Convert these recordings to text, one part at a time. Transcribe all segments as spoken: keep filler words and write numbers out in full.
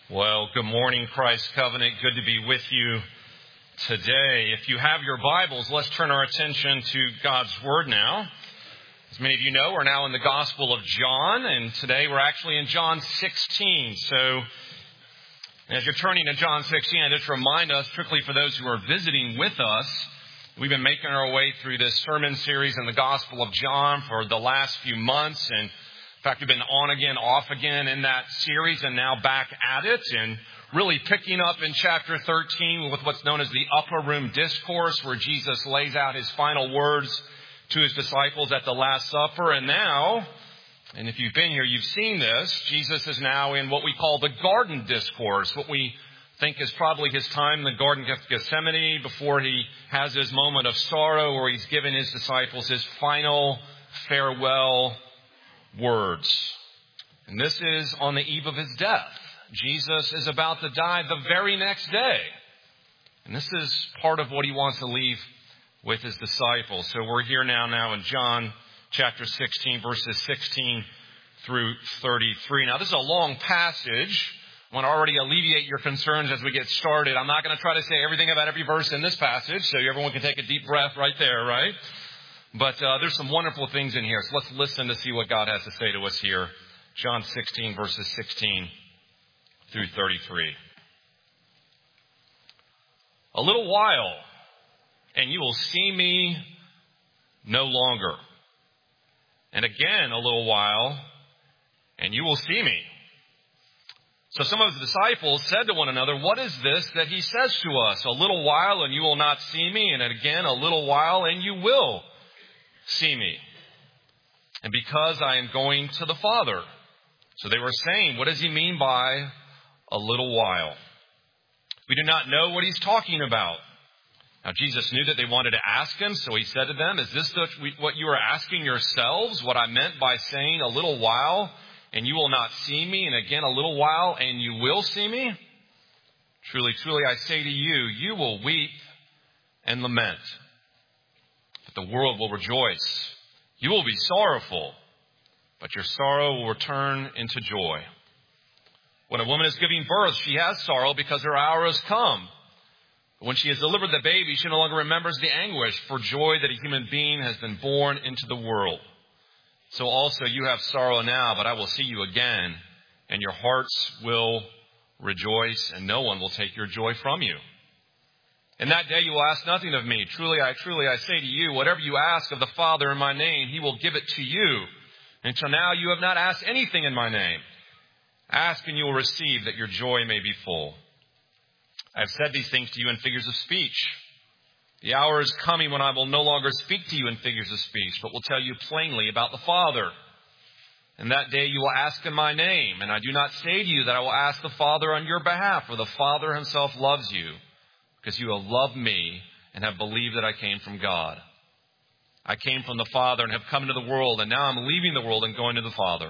Well, good morning, Christ Covenant. Good to be with you today. If you have your Bibles, let's turn our attention to God's Word now. As many of you know, we're now in the Gospel of John, and today we're actually in John sixteen. So, as you're turning to John sixteen, I just remind us, strictly for those who are visiting with us, we've been making our way through this sermon series in the Gospel of John for the last few months, and in fact, we've been on again, off again in that series and now back at it, and really picking up in chapter thirteen with what's known as the Upper Room Discourse, where Jesus lays out his final words to his disciples at the Last Supper. And now, and if you've been here, you've seen this, Jesus is now in what we call the Garden Discourse, what we think is probably his time in the Garden of Gethsemane before he has his moment of sorrow where he's given his disciples his final farewell words. And this is on the eve of his death. Jesus is about to die the very next day. And this is part of what he wants to leave with his disciples. So we're here now, now in John chapter sixteen, verses sixteen through thirty-three. Now this is a long passage. I want to already alleviate your concerns as we get started. I'm not going to try to say everything about every verse in this passage, so everyone can take a deep breath right there, right? But uh, there's some wonderful things in here. So let's listen to see what God has to say to us here. John sixteen, verses sixteen through thirty-three. A little while, and you will see me no longer. And again, a little while, and you will see me. So some of the disciples said to one another, "What is this that he says to us? A little while, and you will not see me. And again, a little while, and you will see me. And because I am going to the Father." So they were saying, what does he mean by a little while? We do not know what he's talking about. Now, Jesus knew that they wanted to ask him, so he said to them, "Is this the, what you are asking yourselves? What I meant by saying a little while, and you will not see me, and again a little while, and you will see me? Truly, truly, I say to you, you will weep and lament, but the world will rejoice. You will be sorrowful, but your sorrow will return into joy. When a woman is giving birth, she has sorrow because her hour has come. But when she has delivered the baby, she no longer remembers the anguish for joy that a human being has been born into the world. So also you have sorrow now, but I will see you again, and your hearts will rejoice, and no one will take your joy from you. In that day you will ask nothing of me. Truly, I truly, I say to you, whatever you ask of the Father in my name, he will give it to you. Until now you have not asked anything in my name. Ask and you will receive, that your joy may be full. I have said these things to you in figures of speech. The hour is coming when I will no longer speak to you in figures of speech, but will tell you plainly about the Father. In that day you will ask in my name, and I do not say to you that I will ask the Father on your behalf, for the Father himself loves you, because you have loved me and have believed that I came from God. I came from the Father and have come into the world, and now I'm leaving the world and going to the Father."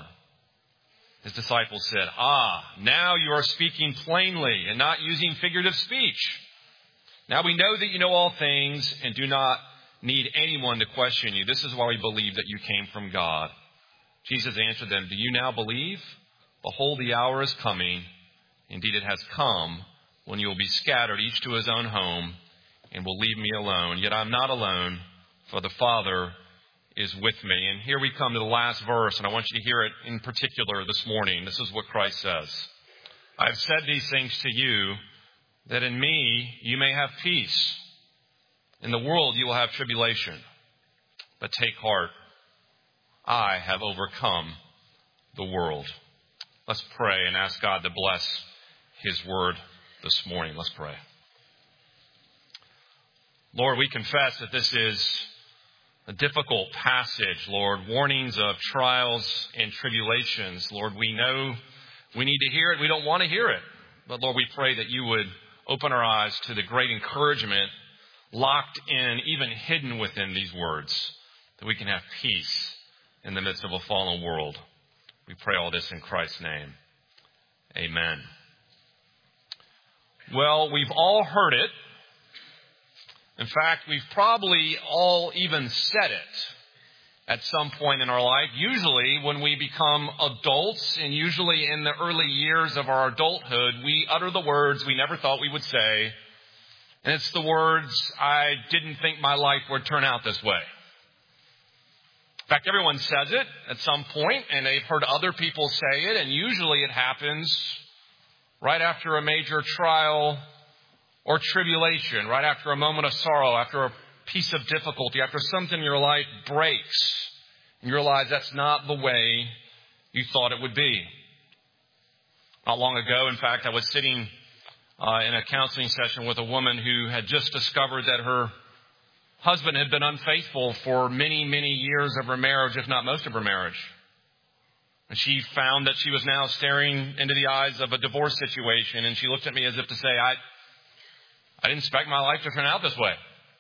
His disciples said, "Ah, now you are speaking plainly and not using figurative speech. Now we know that you know all things and do not need anyone to question you. This is why we believe that you came from God." Jesus answered them, "Do you now believe? Behold, the hour is coming. Indeed, it has come, when you will be scattered, each to his own home, and will leave me alone. Yet I'm not alone, for the Father is with me." And here we come to the last verse, and I want you to hear it in particular this morning. This is what Christ says. "I have said these things to you, that in me you may have peace. In the world you will have tribulation. But take heart, I have overcome the world." Let's pray and ask God to bless his word this morning. Let's pray. Lord, we confess that this is a difficult passage, Lord. Warnings of trials and tribulations. Lord, we know we need to hear it. We don't want to hear it. But Lord, we pray that you would open our eyes to the great encouragement locked in, even hidden within these words, that we can have peace in the midst of a fallen world. We pray all this in Christ's name. Amen. Well, we've all heard it. In fact, we've probably all even said it. at some point in our life, usually when we become adults, and usually in the early years of our adulthood, we utter the words we never thought we would say. And it's the words, I didn't think my life would turn out this way. In fact, everyone says it at some point, and they've heard other people say it, and usually it happens right after a major trial or tribulation, right after a moment of sorrow, after a piece of difficulty, after something in your life breaks, and you realize that's not the way you thought it would be. Not long ago, in fact, I was sitting uh, in a counseling session with a woman who had just discovered that her husband had been unfaithful for many, many years of her marriage, if not most of her marriage. And she found that she was now staring into the eyes of a divorce situation, and she looked at me as if to say, I, I didn't expect my life to turn out this way.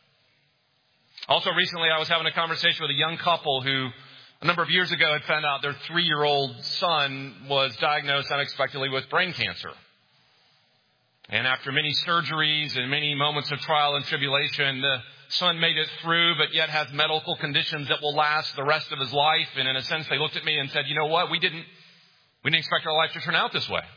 Also, recently I was having a conversation with a young couple who a number of years ago had found out their three-year-old son was diagnosed unexpectedly with brain cancer. And after many surgeries and many moments of trial and tribulation, the son made it through, but yet has medical conditions that will last the rest of his life. And in a sense, they looked at me and said, you know what, we didn't, we didn't expect our life to turn out this way.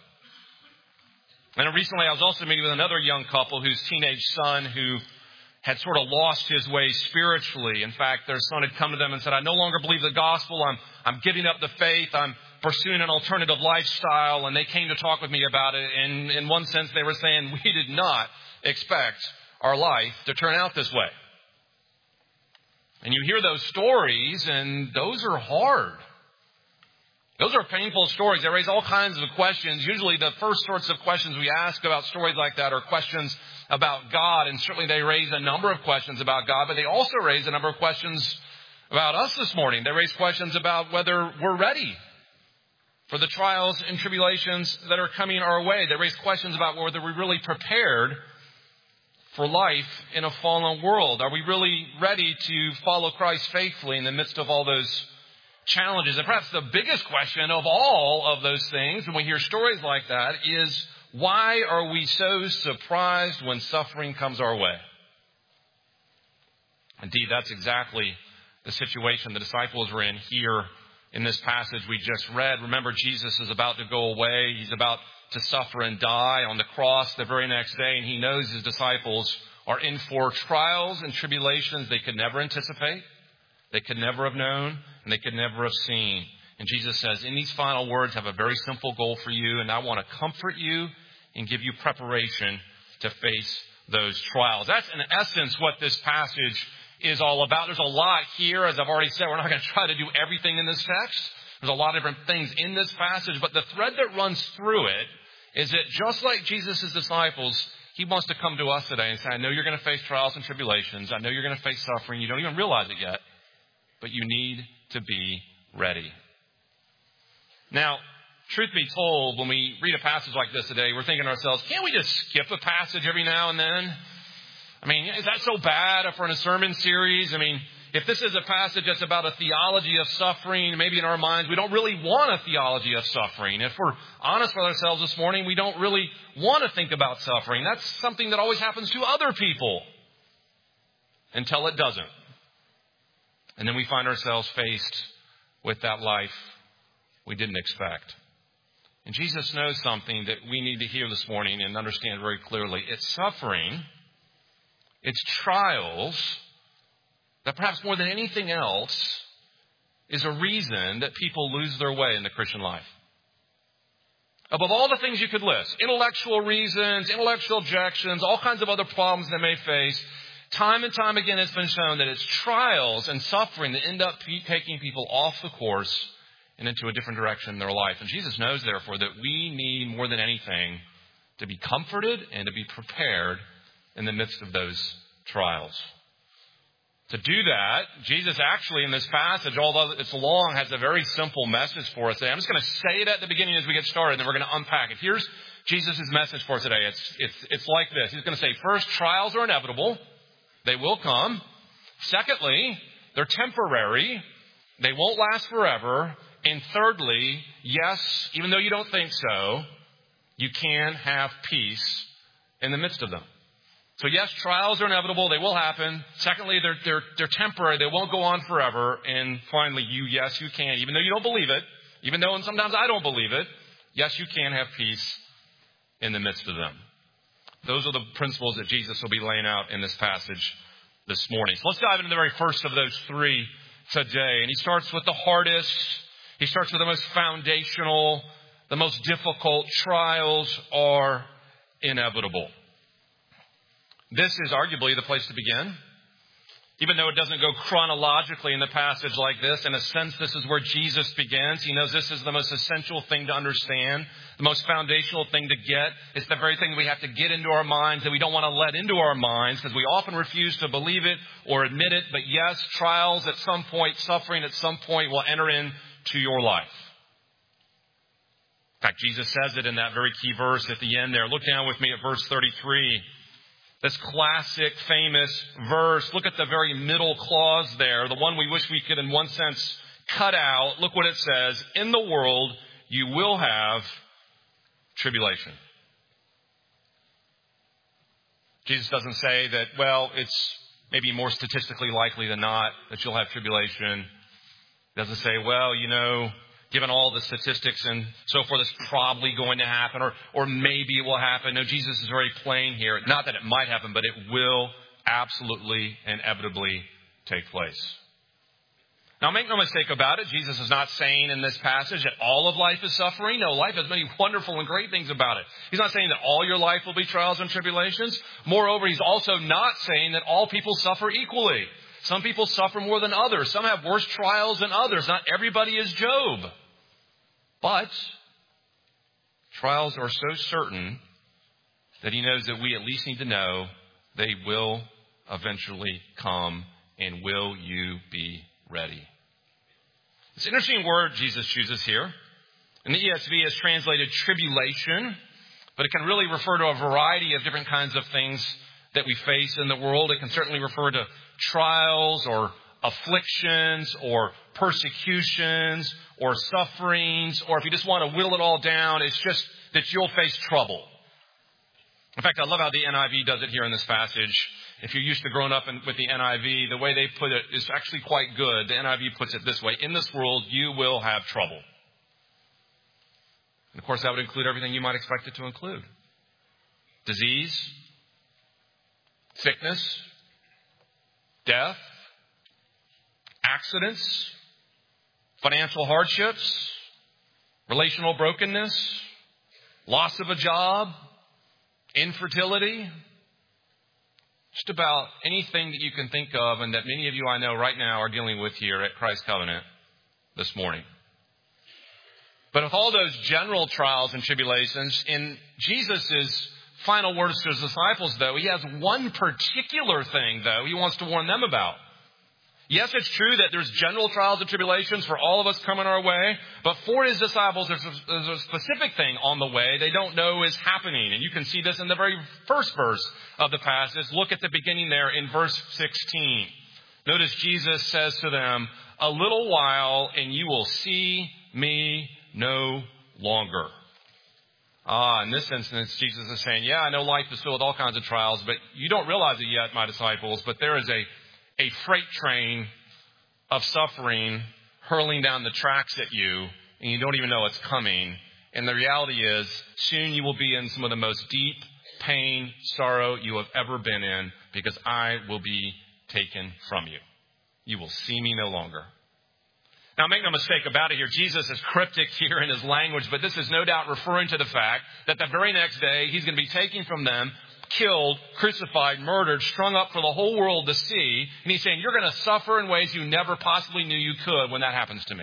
And recently I was also meeting with another young couple whose teenage son who had sort of lost his way spiritually. In fact, their son had come to them and said, I no longer believe the gospel. I'm, I'm giving up the faith. I'm pursuing an alternative lifestyle. And they came to talk with me about it. And in one sense, they were saying, we did not expect our life to turn out this way. And you hear those stories, and those are hard. Those are painful stories. They raise all kinds of questions. Usually the first sorts of questions we ask about stories like that are questions about God. And certainly they raise a number of questions about God, but they also raise a number of questions about us this morning. They raise questions about whether we're ready for the trials and tribulations that are coming our way. They raise questions about whether we're really prepared for life in a fallen world. Are we really ready to follow Christ faithfully in the midst of all those challenges? And perhaps the biggest question of all of those things, when we hear stories like that, is why are we so surprised when suffering comes our way? Indeed, that's exactly the situation the disciples were in here in this passage we just read. Remember, Jesus is about to go away. He's about to suffer and die on the cross the very next day. And he knows his disciples are in for trials and tribulations they could never anticipate, they could never have known, and they could never have seen. And Jesus says, in these final words, I have a very simple goal for you, and I want to comfort you and give you preparation to face those trials. That's in essence what this passage is all about. There's a lot here. As I've already said, we're not going to try to do everything in this text. There's a lot of different things in this passage, but the thread that runs through it is that just like Jesus' disciples, he wants to come to us today and say, I know you're going to face trials and tribulations. I know you're going to face suffering. You don't even realize it yet, but you need to be ready. Now, truth be told, when we read a passage like this today, we're thinking to ourselves, can't we just skip a passage every now and then? I mean, is that so bad if we're in a sermon series? I mean, if this is a passage that's about a theology of suffering, maybe in our minds we don't really want a theology of suffering. If we're honest with ourselves this morning, we don't really want to think about suffering. That's something that always happens to other people until it doesn't. And then we find ourselves faced with that life we didn't expect. And Jesus knows something that we need to hear this morning and understand very clearly. It's suffering, it's trials, that perhaps more than anything else is a reason that people lose their way in the Christian life. Above all the things you could list, intellectual reasons, intellectual objections, all kinds of other problems they may face, time and time again it's been shown that it's trials and suffering that end up taking people off the course and into a different direction in their life. And Jesus knows, therefore, that we need more than anything to be comforted and to be prepared in the midst of those trials. To do that, Jesus actually in this passage, although it's long, has a very simple message for us today. I'm just going to say it at the beginning as we get started, and then we're going to unpack it. Here's Jesus' message for us today. It's, it's, it's like this. He's going to say, first, trials are inevitable. They will come. Secondly, they're temporary. They won't last forever. And thirdly, yes, even though you don't think so, you can have peace in the midst of them. So yes, trials are inevitable. They will happen. Secondly, they're, they're, they're temporary. They won't go on forever. And finally, you, yes, you can, even though you don't believe it, even though and sometimes I don't believe it, yes, you can have peace in the midst of them. Those are the principles that Jesus will be laying out in this passage this morning. So let's dive into the very first of those three today. And he starts with the hardest. He starts with the most foundational, the most difficult. Trials are inevitable. This is arguably the place to begin. Even though it doesn't go chronologically in the passage like this, in a sense, this is where Jesus begins. He knows this is the most essential thing to understand, the most foundational thing to get. It's the very thing that we have to get into our minds that we don't want to let into our minds because we often refuse to believe it or admit it. But yes, trials at some point, suffering at some point will enter into your life. In fact, Jesus says it in that very key verse at the end there. Look down with me at verse thirty-three. This classic, famous verse. Look at the very middle clause there, the one we wish we could, in one sense, cut out. Look what it says. In the world, you will have tribulation. Jesus doesn't say that, well, it's maybe more statistically likely than not that you'll have tribulation. He doesn't say, well, you know, given all the statistics and so forth, it's probably going to happen, or or maybe it will happen. No, Jesus is very plain here. Not that it might happen, but it will absolutely, inevitably take place. Now, make no mistake about it. Jesus is not saying in this passage that all of life is suffering. No, life has many wonderful and great things about it. He's not saying that all your life will be trials and tribulations. Moreover, he's also not saying that all people suffer equally. Some people suffer more than others. Some have worse trials than others. Not everybody is Job. But trials are so certain that he knows that we at least need to know they will eventually come, and will you be ready? It's an interesting word Jesus chooses here. In the E S V, it's translated tribulation, but it can really refer to a variety of different kinds of things that we face in the world. It can certainly refer to trials or afflictions or persecutions or sufferings, or if you just want to whittle it all down, it's just that you'll face trouble. In fact, I love how the N I V does it here in this passage. If you're used to growing up in, with the N I V, the way they put it is actually quite good. The N I V puts it this way: in this world, you will have trouble. And of course, that would include everything you might expect it to include. Disease, sickness, death, accidents, financial hardships, relational brokenness, loss of a job, infertility, just about anything that you can think of and that many of you I know right now are dealing with here at Christ Covenant this morning. But with all those general trials and tribulations, in Jesus' final words to his disciples, though, he has one particular thing, though, he wants to warn them about. Yes, it's true that there's general trials and tribulations for all of us coming our way, but for his disciples, there's a, there's a specific thing on the way they don't know is happening. And you can see this in the very first verse of the passage. Look at the beginning there in verse sixteen. Notice Jesus says to them, "A little while and you will see me no longer." Ah, in this instance, Jesus is saying, yeah, I know life is filled with all kinds of trials, but you don't realize it yet, my disciples, but there is a A freight train of suffering hurling down the tracks at you, and you don't even know it's coming. And the reality is, soon you will be in some of the most deep pain, sorrow you have ever been in, because I will be taken from you. You will see me no longer. Now, make no mistake about it here. Jesus is cryptic here in his language, but this is no doubt referring to the fact that the very next day he's going to be taking from them, killed, crucified, murdered, strung up for the whole world to see. And he's saying, you're going to suffer in ways you never possibly knew you could when that happens to me.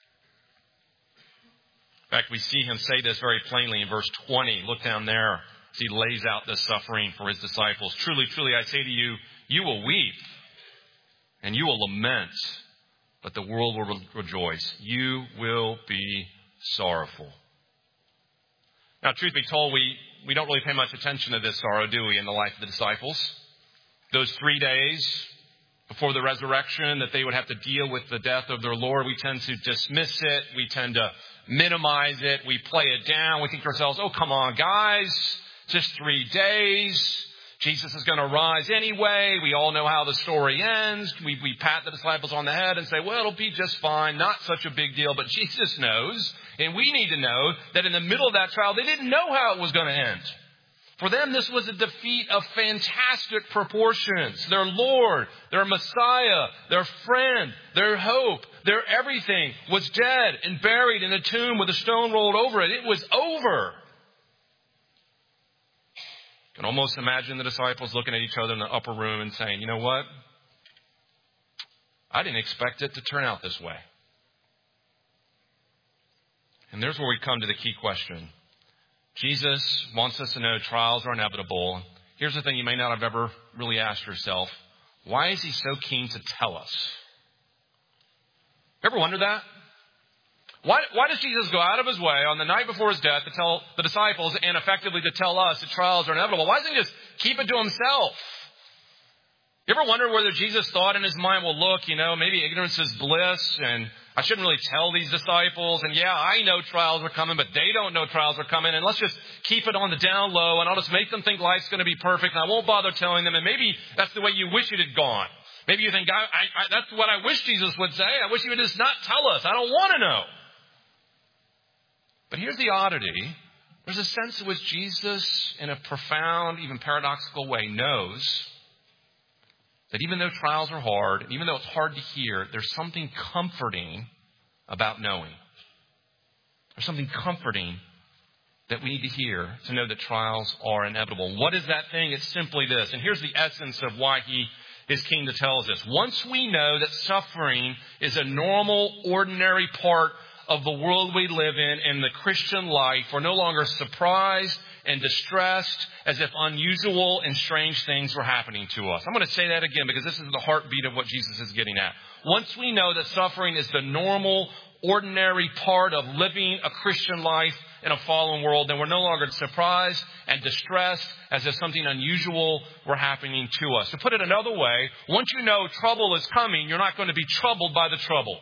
In fact, we see him say this very plainly in verse twenty. Look down there as he lays out this suffering for his disciples. Truly, truly, I say to you, you will weep and you will lament, but the world will re- rejoice. You will be sorrowful. Now, truth be told, we We don't really pay much attention to this sorrow, do we, in the life of the disciples? Those three days before the resurrection that they would have to deal with the death of their Lord, we tend to dismiss it. We tend to minimize it. We play it down. We think to ourselves, oh, come on, guys, just three days. Jesus is going to rise anyway. We all know how the story ends. We, we pat the disciples on the head and say, well, it'll be just fine. Not such a big deal. But Jesus knows, and we need to know, that in the middle of that trial, they didn't know how it was going to end. For them, this was a defeat of fantastic proportions. Their Lord, their Messiah, their friend, their hope, their everything was dead and buried in a tomb with a stone rolled over it. It was over. You can almost imagine the disciples looking at each other in the upper room and saying, you know what? I didn't expect it to turn out this way. And there's where we come to the key question. Jesus wants us to know trials are inevitable. Here's the thing you may not have ever really asked yourself. Why is he so keen to tell us? Ever wonder that? Why, why does Jesus go out of his way on the night before his death to tell the disciples and effectively to tell us that trials are inevitable? Why doesn't he just keep it to himself? You ever wonder whether Jesus thought in his mind, well, look, you know, maybe ignorance is bliss and I shouldn't really tell these disciples. And yeah, I know trials are coming, but they don't know trials are coming. And let's just keep it on the down low and I'll just make them think life's going to be perfect and I won't bother telling them. And maybe that's the way you wish it had gone. Maybe you think, I, I, I, that's what I wish Jesus would say. I wish he would just not tell us. I don't want to know. But here's the oddity. There's a sense in which Jesus, in a profound, even paradoxical way, knows that even though trials are hard, and even though it's hard to hear, there's something comforting about knowing. There's something comforting that we need to hear to know that trials are inevitable. What is that thing? It's simply this. And here's the essence of why he is keen to tell us this. Once we know that suffering is a normal, ordinary part of the world we live in and the Christian life, we're no longer surprised and distressed as if unusual and strange things were happening to us. I'm going to say that again because this is the heartbeat of what Jesus is getting at. Once we know that suffering is the normal, ordinary part of living a Christian life in a fallen world, then we're no longer surprised and distressed as if something unusual were happening to us. To put it another way, once you know trouble is coming, you're not going to be troubled by the trouble.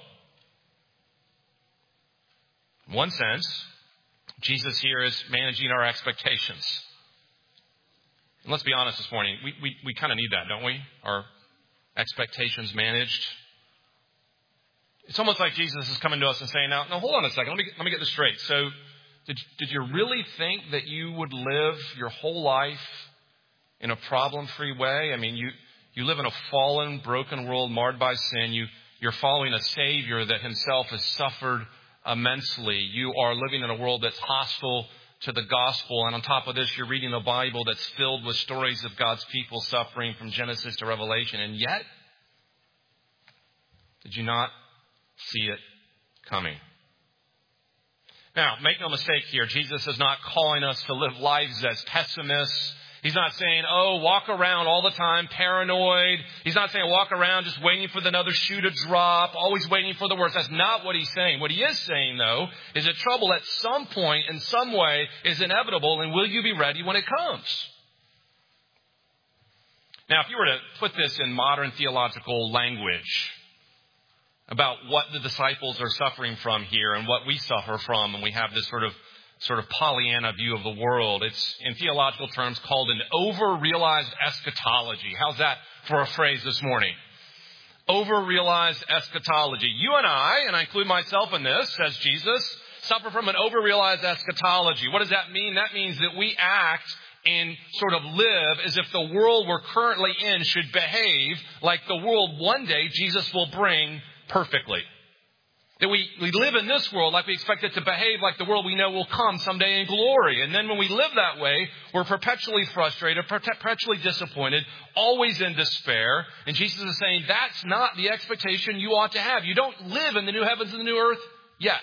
In one sense, Jesus here is managing our expectations. And let's be honest this morning, we, we, we kind of need that, don't we? Our expectations managed. It's almost like Jesus is coming to us and saying, now, now hold on a second, let me, let me get this straight. So did, did you really think that you would live your whole life in a problem-free way? I mean, you, you live in a fallen, broken world marred by sin. You, you're following a Savior that himself has suffered immensely. You are living in a world that's hostile to the gospel. And on top of this, you're reading a Bible that's filled with stories of God's people suffering from Genesis to Revelation. And yet, did you not see it coming? Now, make no mistake here. Jesus is not calling us to live lives as pessimists. He's not saying, oh, walk around all the time paranoid. He's not saying walk around just waiting for the another shoe to drop, always waiting for the worst. That's not what he's saying. What he is saying, though, is that trouble at some point, in some way, is inevitable, and will you be ready when it comes? Now, if you were to put this in modern theological language about what the disciples are suffering from here and what we suffer from, and we have this sort of sort of Pollyanna view of the world. It's, in theological terms, called an over-realized eschatology. How's that for a phrase this morning? Over-realized eschatology. You and I, and I include myself in this, says Jesus, suffer from an over-realized eschatology. What does that mean? That means that we act and sort of live as if the world we're currently in should behave like the world one day Jesus will bring perfectly. That we, we live in this world like we expect it to behave like the world we know will come someday in glory. And then when we live that way, we're perpetually frustrated, perpetually disappointed, always in despair. And Jesus is saying that's not the expectation you ought to have. You don't live in the new heavens and the new earth yet.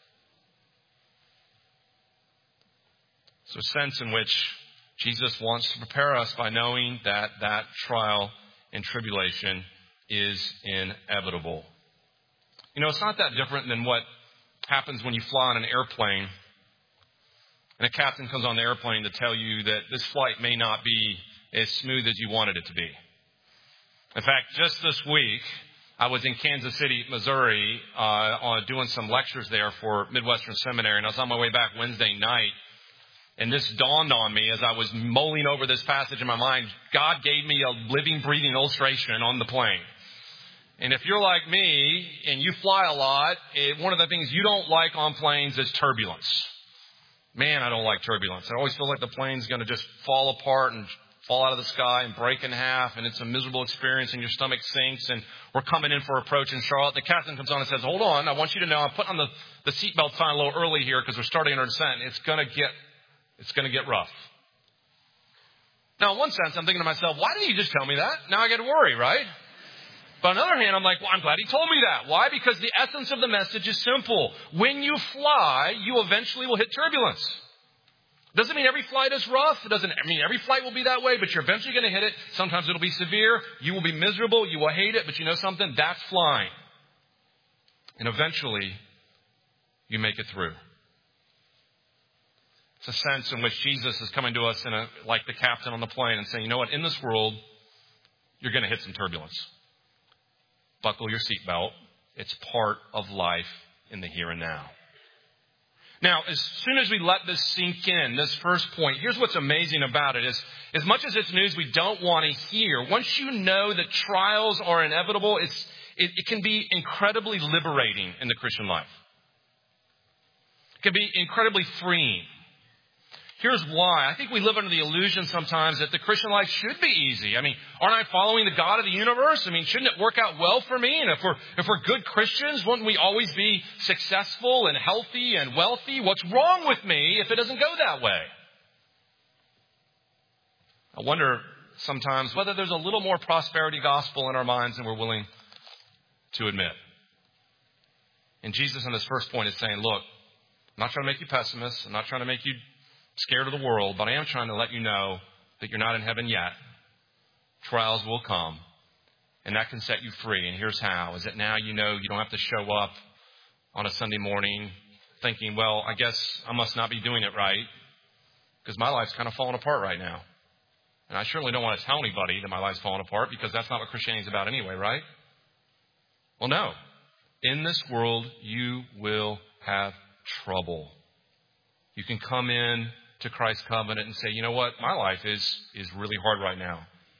So a sense in which Jesus wants to prepare us by knowing that that trial and tribulation is inevitable. You know, it's not that different than what happens when you fly on an airplane and a captain comes on the airplane to tell you that this flight may not be as smooth as you wanted it to be. In fact, just this week, I was in Kansas City, Missouri, uh, on doing some lectures there for Midwestern Seminary, and I was on my way back Wednesday night. And this dawned on me as I was mulling over this passage in my mind. God gave me a living, breathing illustration on the plane. And if you're like me and you fly a lot, it, one of the things you don't like on planes is turbulence. Man, I don't like turbulence. I always feel like the plane's going to just fall apart and fall out of the sky and break in half, and it's a miserable experience, and your stomach sinks, and we're coming in for approach in Charlotte. The captain comes on and says, hold on, I want you to know I'm putting on the, the seatbelt sign a little early here because we're starting our descent. It's going to get, it's going to get rough. Now, in one sense, I'm thinking to myself, why didn't you just tell me that? Now I got to worry, right? But on the other hand, I'm like, well, I'm glad he told me that. Why? Because the essence of the message is simple. When you fly, you eventually will hit turbulence. Doesn't mean every flight is rough. It doesn't mean every flight will be that way, but you're eventually going to hit it. Sometimes it'll be severe. You will be miserable. You will hate it. But you know something? That's flying. And eventually, you make it through. It's a sense in which Jesus is coming to us in a, like the captain on the plane and saying, you know what? In this world, you're going to hit some turbulence. Buckle your seatbelt. It's part of life in the here and now. Now, as soon as we let this sink in, this first point, here's what's amazing about it is, as much as it's news we don't want to hear, once you know that trials are inevitable, it's, it, it can be incredibly liberating in the Christian life. It can be incredibly freeing. Here's why. I think we live under the illusion sometimes that the Christian life should be easy. I mean, aren't I following the God of the universe? I mean, shouldn't it work out well for me? And if we're, if we're good Christians, wouldn't we always be successful and healthy and wealthy? What's wrong with me if it doesn't go that way? I wonder sometimes whether there's a little more prosperity gospel in our minds than we're willing to admit. And Jesus in this first point is saying, look, I'm not trying to make you pessimists. I'm not trying to make you scared of the world, but I am trying to let you know that you're not in heaven yet. Trials will come, and that can set you free. And here's how. Is that now you know you don't have to show up on a Sunday morning thinking, well, I guess I must not be doing it right because my life's kind of falling apart right now. And I certainly don't want to tell anybody that my life's falling apart because that's not what Christianity is about anyway, right? Well, no. In this world, you will have trouble. You can come in to Christ's covenant and say, you know what? My life is, is really hard right now.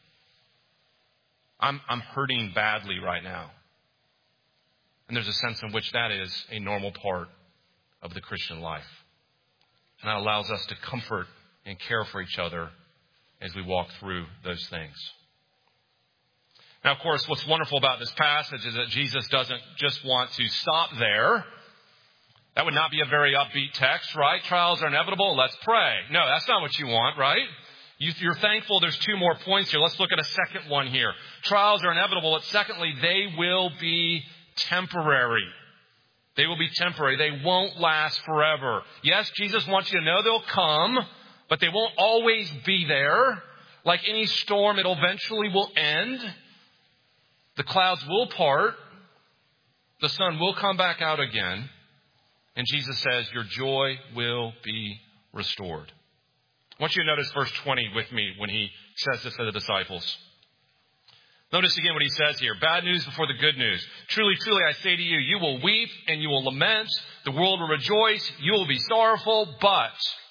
I'm, I'm hurting badly right now. And there's a sense in which that is a normal part of the Christian life. And that allows us to comfort and care for each other as we walk through those things. Now, of course, what's wonderful about this passage is that Jesus doesn't just want to stop there. That would not be a very upbeat text, right? Trials are inevitable. Let's pray. No, that's not what you want, right? You're thankful there's two more points here. Let's look at a second one here. Trials are inevitable, but secondly, they will be temporary. They will be temporary. They won't last forever. Yes, Jesus wants you to know they'll come, but they won't always be there. Like any storm, it eventually will end. The clouds will part. The sun will come back out again. And Jesus says, your joy will be restored. I want you to notice verse twenty with me when he says this to the disciples. Notice again what he says here. Bad news before the good news. Truly, truly, I say to you, you will weep and you will lament. The world will rejoice. You will be sorrowful. But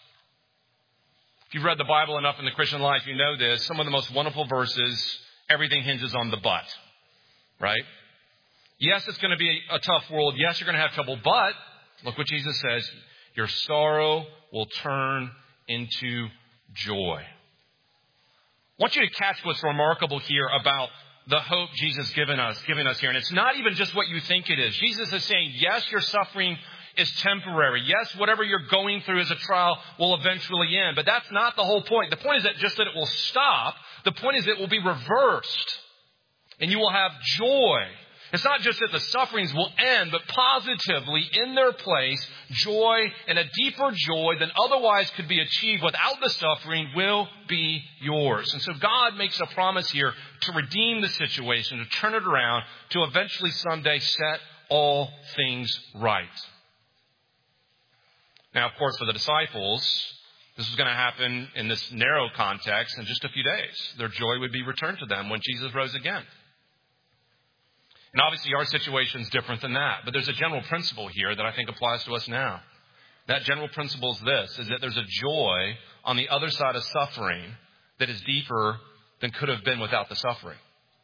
if you've read the Bible enough in the Christian life, you know this. Some of the most wonderful verses, everything hinges on the but. Right? Yes, it's going to be a tough world. Yes, you're going to have trouble. But look what Jesus says. Your sorrow will turn into joy. I want you to catch what's remarkable here about the hope Jesus has given us, given us here. And it's not even just what you think it is. Jesus is saying, yes, your suffering is temporary. Yes, whatever you're going through as a trial will eventually end. But that's not the whole point. The point is that just that it will stop. The point is it will be reversed. And you will have joy. It's not just that the sufferings will end, but positively in their place, joy and a deeper joy than otherwise could be achieved without the suffering will be yours. And so God makes a promise here to redeem the situation, to turn it around, to eventually someday set all things right. Now, of course, for the disciples, this was going to happen in this narrow context in just a few days. Their joy would be returned to them when Jesus rose again. And obviously our situation is different than that. But there's a general principle here that I think applies to us now. That general principle is this, is that there's a joy on the other side of suffering that is deeper than could have been without the suffering.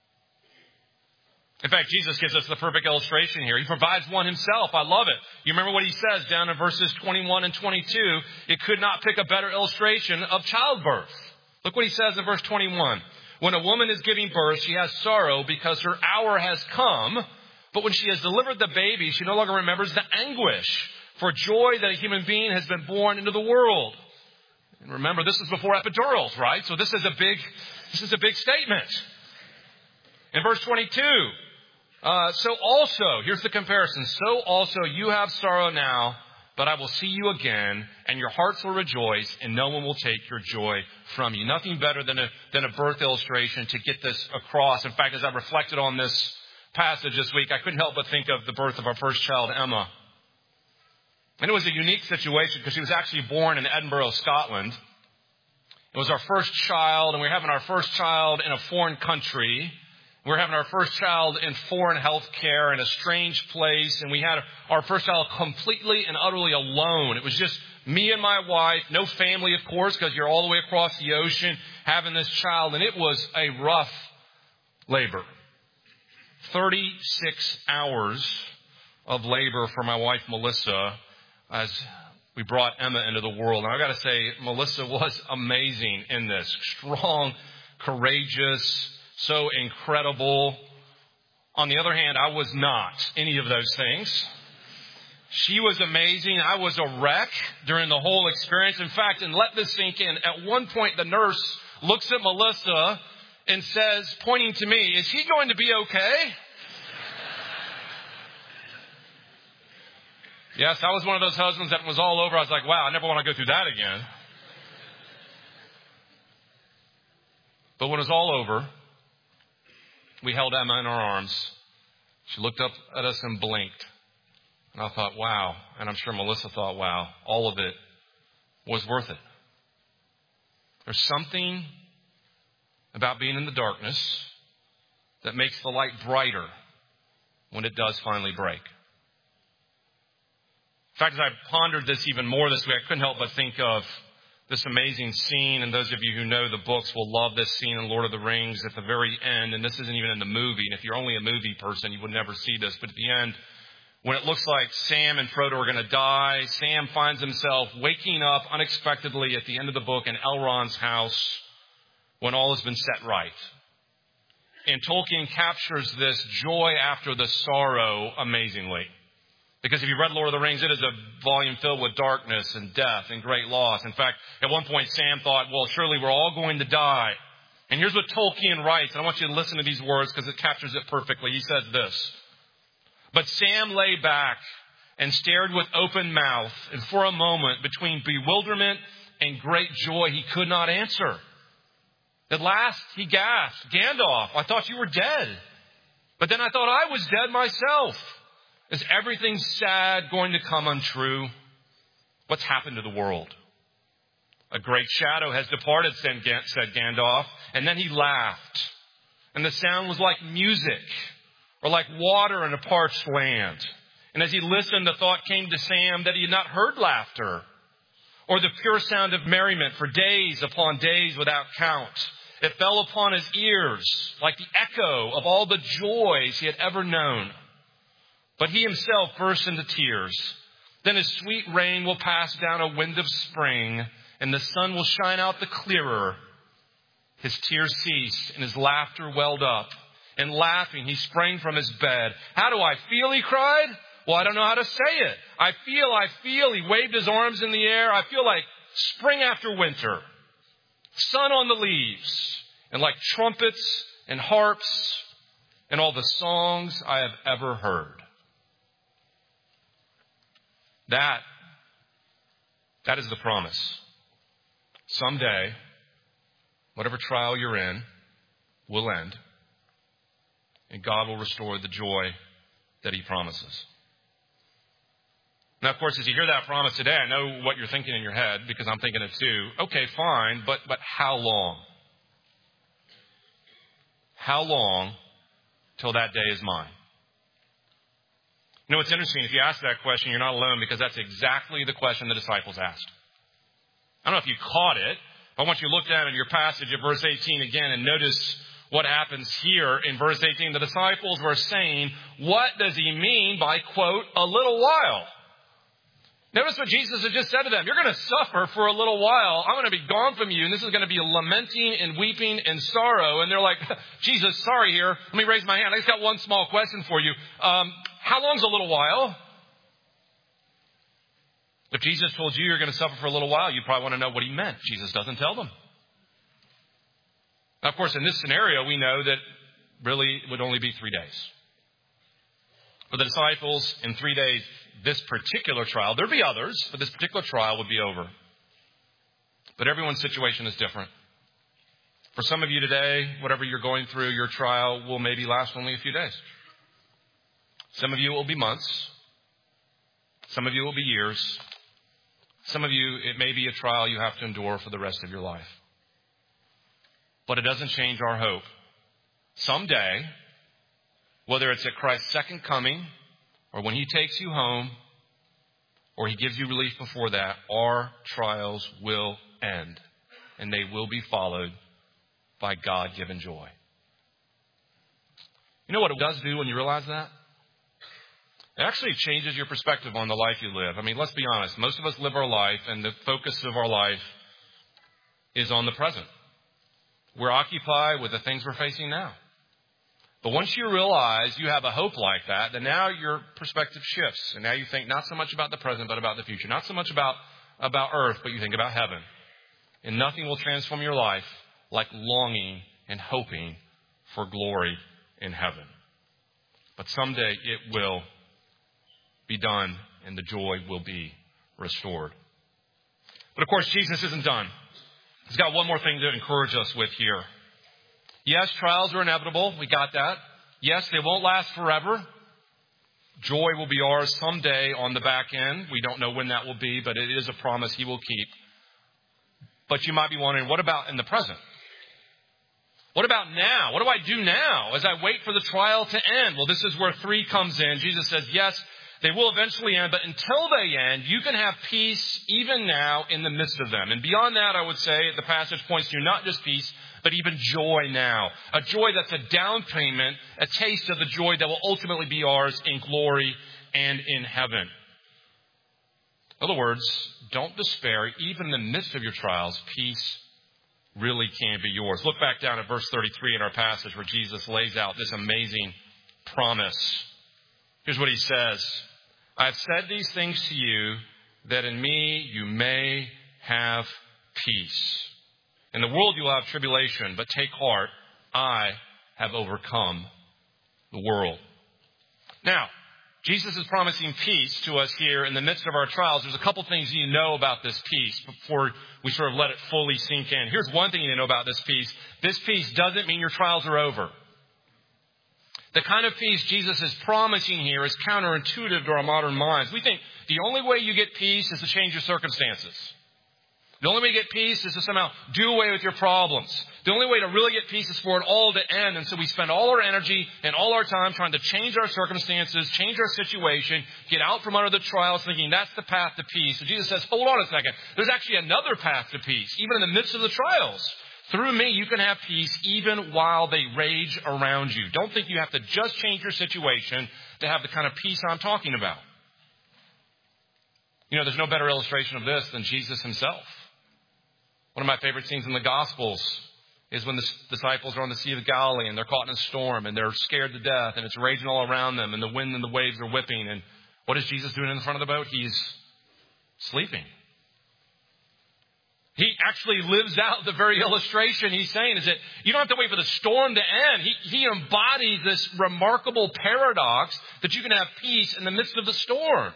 In fact, Jesus gives us the perfect illustration here. He provides one himself. I love it. You remember what he says down in verses twenty-one and twenty-two. It could not pick a better illustration of childbirth. Look what he says in verse twenty-one. When a woman is giving birth, she has sorrow because her hour has come. But when she has delivered the baby, she no longer remembers the anguish for joy that a human being has been born into the world. And remember, this is before epidurals, right? So this is a big, this is a big statement. In verse twenty-two, uh, so also, here's the comparison. So also you have sorrow now, but I will see you again, and your hearts will rejoice, and no one will take your joy from you. Nothing better than a, than a birth illustration to get this across. In fact, as I reflected on this passage this week, I couldn't help but think of the birth of our first child, Emma. And it was a unique situation because she was actually born in Edinburgh, Scotland. It was our first child, and we were having our first child in a foreign country. We were having our first child in foreign health care in a strange place, and we had our first child completely and utterly alone. It was just me and my wife, no family, of course, because you're all the way across the ocean having this child, and it was a rough labor. thirty-six hours of labor for my wife, Melissa, as we brought Emma into the world. And I got to say, Melissa was amazing in this. Strong, courageous, so incredible. On the other hand, I was not any of those things. She was amazing. I was a wreck during the whole experience. In fact, and let this sink in, at one point the nurse looks at Melissa and says, pointing to me, "Is he going to be okay?" Yes, I was one of those husbands that was all over. I was like, wow, I never want to go through that again. But when it was all over, we held Emma in our arms. She looked up at us and blinked. And I thought, wow. And I'm sure Melissa thought, wow, all of it was worth it. There's something about being in the darkness that makes the light brighter when it does finally break. In fact, as I pondered this even more this week, I couldn't help but think of this amazing scene. And those of you who know the books will love this scene in Lord of the Rings at the very end. And this isn't even in the movie. And if you're only a movie person, you would never see this. But at the end, when it looks like Sam and Frodo are going to die, Sam finds himself waking up unexpectedly at the end of the book in Elrond's house when all has been set right. And Tolkien captures this joy after the sorrow amazingly. Because if you read Lord of the Rings, it is a volume filled with darkness and death and great loss. In fact, at one point Sam thought, well, surely we're all going to die. And here's what Tolkien writes, and I want you to listen to these words because it captures it perfectly. He says this: "But Sam lay back and stared with open mouth, and for a moment, between bewilderment and great joy, he could not answer. At last he gasped, 'Gandalf, I thought you were dead. But then I thought I was dead myself. Is everything sad going to come untrue? What's happened to the world?' 'A great shadow has departed,' said Gandalf. And then he laughed. And the sound was like music or like water in a parched land. And as he listened, the thought came to Sam that he had not heard laughter or the pure sound of merriment for days upon days without count. It fell upon his ears like the echo of all the joys he had ever known. But he himself burst into tears. Then his sweet rain will pass down a wind of spring, and the sun will shine out the clearer. His tears ceased, and his laughter welled up. And laughing, he sprang from his bed. 'How do I feel?' he cried. 'Well, I don't know how to say it. I feel, I feel.' He waved his arms in the air. 'I feel like spring after winter. Sun on the leaves, and like trumpets and harps and all the songs I have ever heard.'" That, that is the promise. Someday, whatever trial you're in will end, and God will restore the joy that He promises. Now, of course, as you hear that promise today, I know what you're thinking in your head, because I'm thinking it too. Okay, fine, but but how long? How long till that day is mine? You know, it's interesting. If you ask that question, you're not alone, because that's exactly the question the disciples asked. I don't know if you caught it. I want you to look down at your passage at verse eighteen again and notice what happens here in verse eighteen. The disciples were saying, what does he mean by, quote, a little while? Notice what Jesus had just said to them. You're going to suffer for a little while. I'm going to be gone from you, and this is going to be lamenting and weeping and sorrow. And they're like, Jesus, sorry here. Let me raise my hand. I just got one small question for you. Um, how long's a little while? If Jesus told you you're going to suffer for a little while, you'd probably want to know what he meant. Jesus doesn't tell them. Now, of course, in this scenario, we know that really it would only be three days. For the disciples, in three days, this particular trial, there'd be others, but this particular trial would be over. But everyone's situation is different. For some of you today, whatever you're going through, your trial will maybe last only a few days. Some of you it will be months. Some of you it will be years. Some of you, it may be a trial you have to endure for the rest of your life. But it doesn't change our hope. Someday, whether it's at Christ's second coming, or when he takes you home, or he gives you relief before that, our trials will end. And they will be followed by God-given joy. You know what it does do when you realize that? It actually changes your perspective on the life you live. I mean, let's be honest. Most of us live our life, and the focus of our life is on the present. We're occupied with the things we're facing now. But once you realize you have a hope like that, then now your perspective shifts. And now you think not so much about the present, but about the future. Not so much about, about earth, but you think about heaven. And nothing will transform your life like longing and hoping for glory in heaven. But someday it will be done and the joy will be restored. But of course, Jesus isn't done. He's got one more thing to encourage us with here. Yes, trials are inevitable. We got that. Yes, they won't last forever. Joy will be ours someday on the back end. We don't know when that will be, but it is a promise he will keep. But you might be wondering, what about in the present? What about now? What do I do now as I wait for the trial to end? Well, this is where three comes in. Jesus says, yes, they will eventually end, but until they end, you can have peace even now in the midst of them. And beyond that, I would say, the passage points to not just peace, but even joy now. A joy that's a down payment, a taste of the joy that will ultimately be ours in glory and in heaven. In other words, don't despair. Even in the midst of your trials, peace really can be yours. Look back down at verse thirty-three in our passage where Jesus lays out this amazing promise. Here's what he says. I have said these things to you that in me you may have peace. In the world you will have tribulation, but take heart, I have overcome the world. Now, Jesus is promising peace to us here in the midst of our trials. There's a couple things you know about this peace before we sort of let it fully sink in. Here's one thing you know about this peace. This peace doesn't mean your trials are over. The kind of peace Jesus is promising here is counterintuitive to our modern minds. We think the only way you get peace is to change your circumstances. The only way to get peace is to somehow do away with your problems. The only way to really get peace is for it all to end. And so we spend all our energy and all our time trying to change our circumstances, change our situation, get out from under the trials, thinking that's the path to peace. So Jesus says, hold on a second. There's actually another path to peace, even in the midst of the trials. Through me, you can have peace even while they rage around you. Don't think you have to just change your situation to have the kind of peace I'm talking about. You know, there's no better illustration of this than Jesus himself. One of my favorite scenes in the Gospels is when the disciples are on the Sea of Galilee and they're caught in a storm and they're scared to death and it's raging all around them and the wind and the waves are whipping. And what is Jesus doing in the front of the boat? He's sleeping. He actually lives out the very illustration he's saying is that you don't have to wait for the storm to end. He, he embodies this remarkable paradox that you can have peace in the midst of the storm.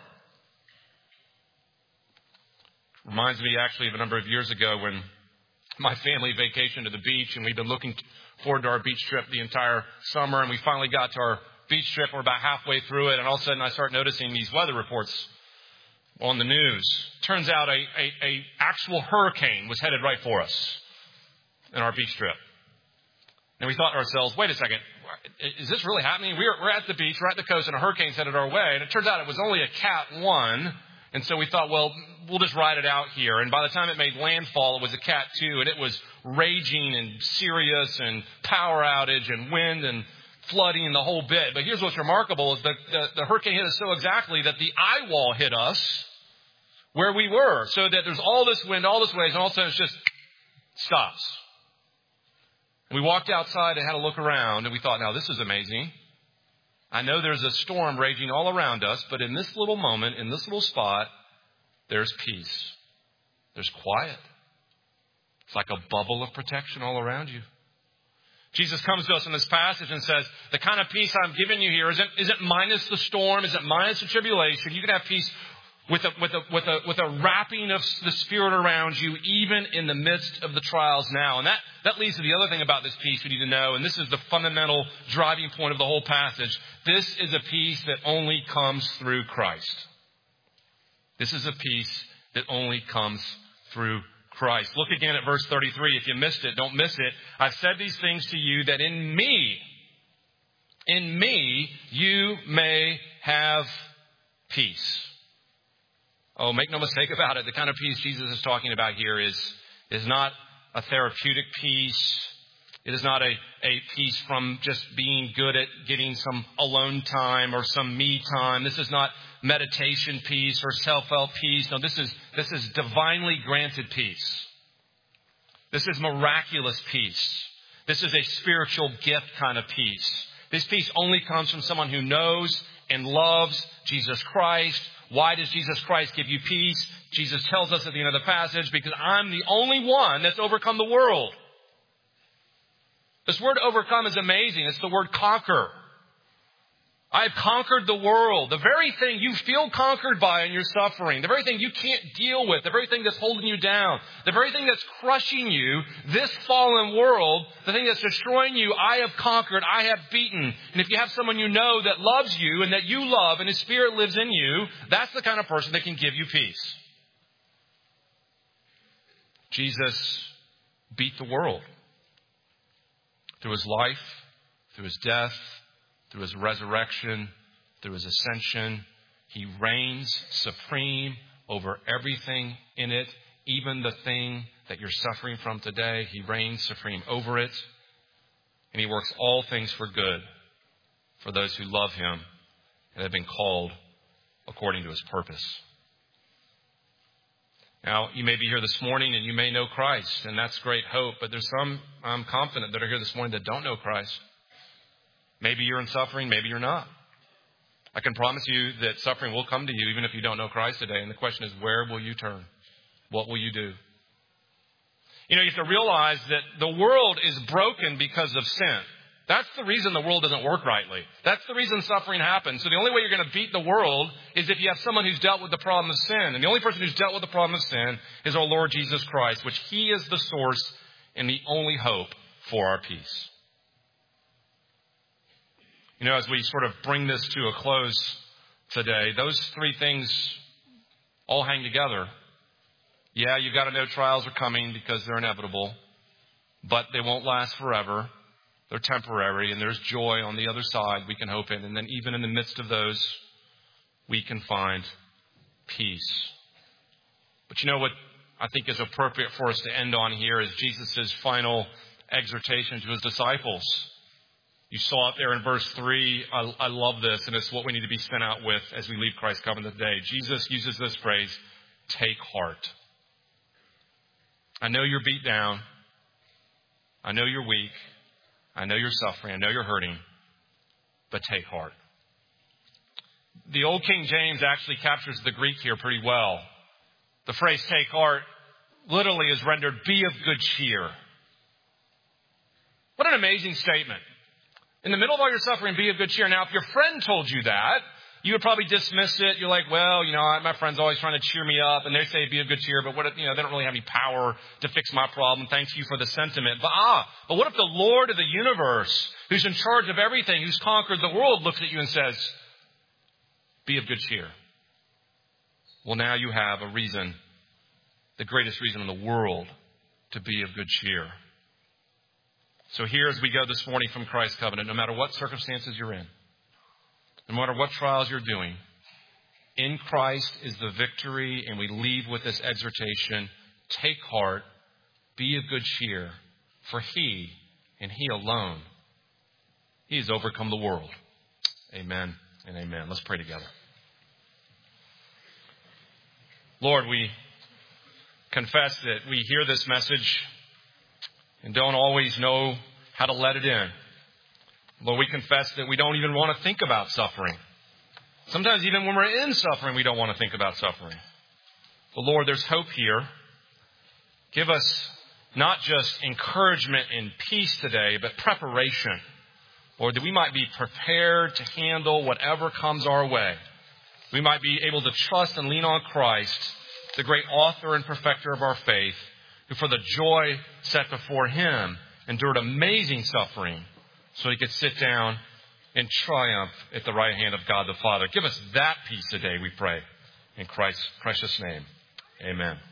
Reminds me actually of a number of years ago when my family vacationed to the beach and we've been looking forward to our beach trip the entire summer. And we finally got to our beach trip. We're about halfway through it. And all of a sudden I start noticing these weather reports on the news. Turns out a, a, a actual hurricane was headed right for us in our beach trip. And we thought to ourselves, wait a second, is this really happening? We're, we're at the beach, we're at the coast, and a hurricane's headed our way. And it turns out it was only a Cat one. And so we thought, well, we'll just ride it out here. And by the time it made landfall, it was a Cat two, and it was raging and serious and power outage and wind and flooding and the whole bit. But here's what's remarkable is that the, the hurricane hit us so exactly that the eye wall hit us where we were. So that there's all this wind, all this waves, and all of a sudden it's just stops. And we walked outside and had a look around, and we thought, now this is amazing. I know there's a storm raging all around us, but in this little moment, in this little spot, there's peace. There's quiet. It's like a bubble of protection all around you. Jesus comes to us in this passage and says, the kind of peace I'm giving you here isn't, isn't minus the storm, isn't minus the tribulation. You can have peace with a, with a, with a, with a wrapping of the Spirit around you, even in the midst of the trials now. And that, that leads to the other thing about this peace we need to know, and this is the fundamental driving point of the whole passage. This is a peace that only comes through Christ. This is a peace that only comes through Christ. Look again at verse thirty-three. If you missed it, don't miss it. I've said these things to you that in me, in me, you may have peace. Oh, make no mistake about it. The kind of peace Jesus is talking about here is, is not a therapeutic peace. It is not a, a peace from just being good at getting some alone time or some me time. This is not meditation peace or self-help peace. No, this is, this is divinely granted peace. This is miraculous peace. This is a spiritual gift kind of peace. This peace only comes from someone who knows and loves Jesus Christ. Why does Jesus Christ give you peace? Jesus tells us at the end of the passage, because I'm the only one that's overcome the world. This word overcome is amazing. It's the word conquer. I have conquered the world. The very thing you feel conquered by in your suffering, the very thing you can't deal with, the very thing that's holding you down, the very thing that's crushing you, this fallen world, the thing that's destroying you, I have conquered, I have beaten. And if you have someone you know that loves you and that you love and His Spirit lives in you, that's the kind of person that can give you peace. Jesus beat the world through His life, through His death, through His resurrection, through His ascension. He reigns supreme over everything in it, even the thing that you're suffering from today. He reigns supreme over it. And He works all things for good for those who love Him and have been called according to His purpose. Now, you may be here this morning and you may know Christ, and that's great hope. But there's some, I'm confident, that are here this morning that don't know Christ. Maybe you're in suffering, maybe you're not. I can promise you that suffering will come to you even if you don't know Christ today. And the question is, where will you turn? What will you do? You know, you have to realize that the world is broken because of sin. That's the reason the world doesn't work rightly. That's the reason suffering happens. So the only way you're going to beat the world is if you have someone who's dealt with the problem of sin. And the only person who's dealt with the problem of sin is our Lord Jesus Christ, which He is the source and the only hope for our peace. You know, as we sort of bring this to a close today, those three things all hang together. Yeah, you've got to know trials are coming because they're inevitable, but they won't last forever. They're temporary, and there's joy on the other side we can hope in. And then even in the midst of those, we can find peace. But you know what I think is appropriate for us to end on here is Jesus' final exhortation to His disciples. You saw it there in verse three. I, I love this, and it's what we need to be sent out with as we leave Christ's covenant today. Jesus uses this phrase, take heart. I know you're beat down. I know you're weak. I know you're suffering. I know you're hurting. But take heart. The Old King James actually captures the Greek here pretty well. The phrase take heart literally is rendered be of good cheer. What an amazing statement. In the middle of all your suffering, be of good cheer. Now, if your friend told you that, you would probably dismiss it. You're like, well, you know, my friend's always trying to cheer me up, and they say be of good cheer, but what if, you know, they don't really have any power to fix my problem. Thanks you for the sentiment. But ah, but what if the Lord of the universe, who's in charge of everything, who's conquered the world, looks at you and says, be of good cheer? Well, now you have a reason, the greatest reason in the world, to be of good cheer. So here as we go this morning from Christ's covenant, no matter what circumstances you're in, no matter what trials you're doing, in Christ is the victory, and we leave with this exhortation: take heart, be of good cheer, for He and He alone, He has overcome the world. Amen and amen. Let's pray together. Lord, we confess that we hear this message and don't always know how to let it in. Lord, we confess that we don't even want to think about suffering. Sometimes even when we're in suffering, we don't want to think about suffering. But Lord, there's hope here. Give us not just encouragement and peace today, but preparation. Lord, that we might be prepared to handle whatever comes our way. We might be able to trust and lean on Christ, the great author and perfecter of our faith, who for the joy set before Him endured amazing suffering so He could sit down in triumph at the right hand of God the Father. Give us that peace today, we pray. In Christ's precious name, amen.